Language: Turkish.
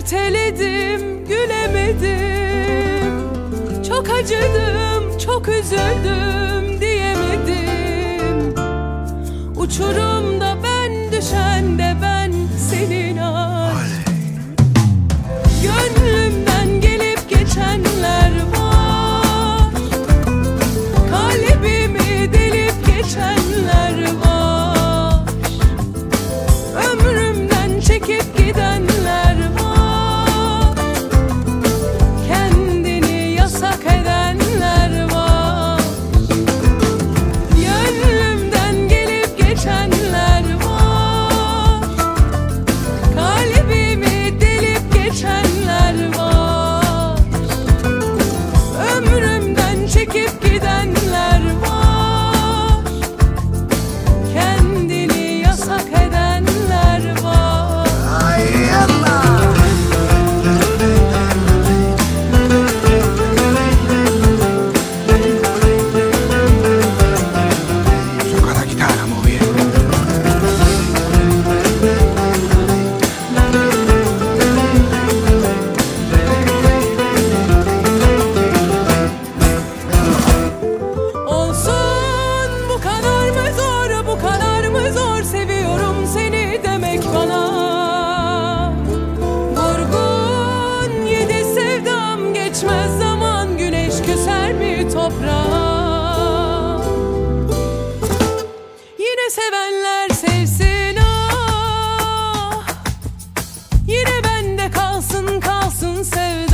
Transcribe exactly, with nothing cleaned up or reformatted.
Erteledim, gülemedim. Çok acıdım, çok üzüldüm diyemedim. Uçurumda ben, düşen de ben, senin aşk. Gönlümden gelip geçenler var, kalbimi delip geçenler var. Ömrümden çekip gidenler var, kendini yasak edenler var. Gönlümden gelip geçenler var, kalbimi delip geçenler var. Ömrümden çekip gidenler var, kendini yasak edenler var. Ay Allah! Toca la chitarra muy bien. Olsun bu kadar mı zor, bu kadar mı zor seviyorum seni demek bana. Vurgun yedi sevdam, geçmez zaman, güneş küser mi toprağa. Yine sevenler sevsin ah, yine bende kalsın kalsın sevda.